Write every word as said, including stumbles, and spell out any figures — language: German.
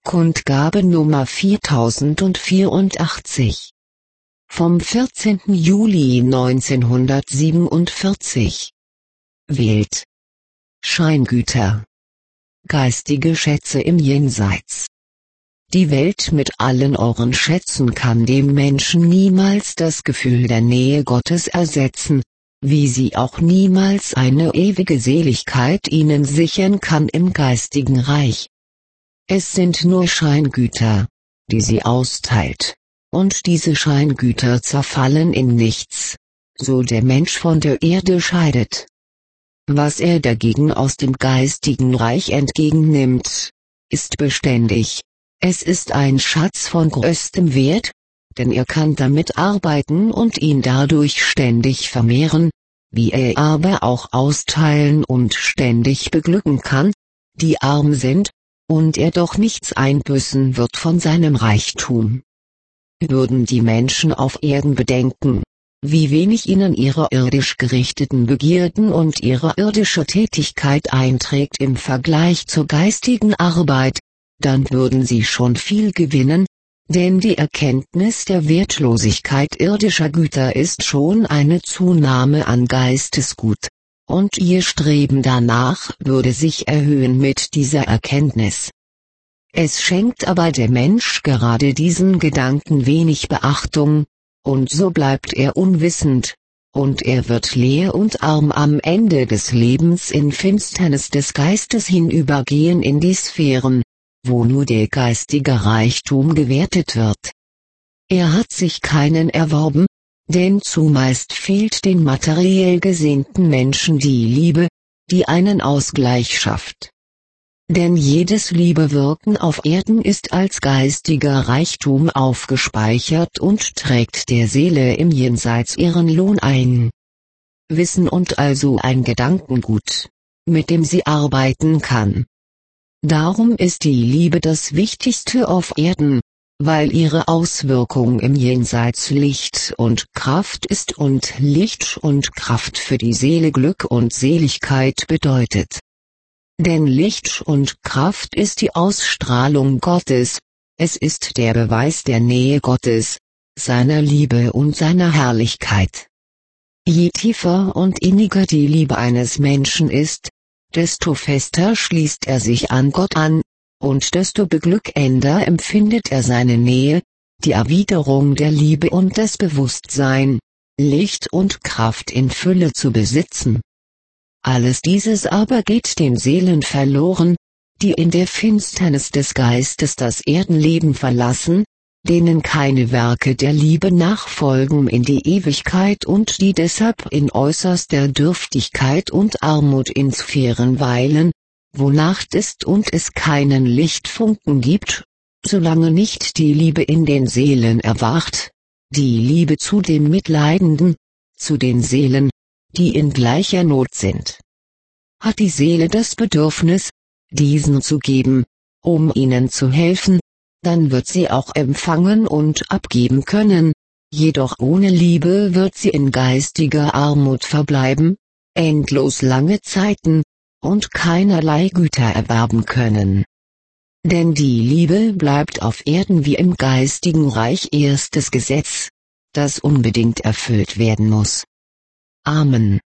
Kundgabe Nummer viertausendvierundachtzig. Vom vierzehnten Juli neunzehnhundertsiebenundvierzig. Wählt. Scheingüter. Geistige Schätze im Jenseits. Die Welt mit allen ihren Schätzen kann dem Menschen niemals das Gefühl der Nähe Gottes ersetzen, wie sie auch niemals eine ewige Seligkeit ihnen sichern kann im geistigen Reich. Es sind nur Scheingüter, die sie austeilt, und diese Scheingüter zerfallen in nichts, so der Mensch von der Erde scheidet. Was er dagegen aus dem geistigen Reich entgegennimmt, ist beständig. Es ist ein Schatz von größtem Wert, denn er kann damit arbeiten und ihn dadurch ständig vermehren, wie er aber auch austeilen und ständig beglücken kann, die arm sind, und er doch nichts einbüßen wird von seinem Reichtum. Würden die Menschen auf Erden bedenken, wie wenig ihnen ihre irdisch gerichteten Begierden und ihre irdische Tätigkeit einträgt im Vergleich zur geistigen Arbeit, dann würden sie schon viel gewinnen, denn die Erkenntnis der Wertlosigkeit irdischer Güter ist schon eine Zunahme an Geistesgut, und ihr Streben danach würde sich erhöhen mit dieser Erkenntnis. Es schenkt aber der Mensch gerade diesen Gedanken wenig Beachtung, und so bleibt er unwissend, und er wird leer und arm am Ende des Lebens in Finsternis des Geistes hinübergehen in die Sphären, wo nur der geistige Reichtum gewertet wird. Er hat sich keinen erworben, denn zumeist fehlt den materiell gesinnten Menschen die Liebe, die einen Ausgleich schafft. Denn jedes Liebewirken auf Erden ist als geistiger Reichtum aufgespeichert und trägt der Seele im Jenseits ihren Lohn ein. Wissen und also ein Gedankengut, mit dem sie arbeiten kann. Darum ist die Liebe das Wichtigste auf Erden, weil ihre Auswirkung im Jenseits Licht und Kraft ist und Licht und Kraft für die Seele Glück und Seligkeit bedeutet. Denn Licht und Kraft ist die Ausstrahlung Gottes, es ist der Beweis der Nähe Gottes, seiner Liebe und seiner Herrlichkeit. Je tiefer und inniger die Liebe eines Menschen ist, desto fester schließt er sich an Gott an, und desto beglückender empfindet er seine Nähe, die Erwiderung der Liebe und das Bewusstsein, Licht und Kraft in Fülle zu besitzen. Alles dieses aber geht den Seelen verloren, die in der Finsternis des Geistes das Erdenleben verlassen, denen keine Werke der Liebe nachfolgen in die Ewigkeit und die deshalb in äußerster Dürftigkeit und Armut in Sphären weilen, wo Nacht ist und es keinen Lichtfunken gibt, solange nicht die Liebe in den Seelen erwacht, die Liebe zu den Mitleidenden, zu den Seelen, die in gleicher Not sind. Hat die Seele das Bedürfnis, diesen zu geben, um ihnen zu helfen, dann wird sie auch empfangen und abgeben können, jedoch ohne Liebe wird sie in geistiger Armut verbleiben, endlos lange Zeiten, und keinerlei Güter erwerben können. Denn die Liebe bleibt auf Erden wie im geistigen Reich erstes Gesetz, das unbedingt erfüllt werden muss. Amen.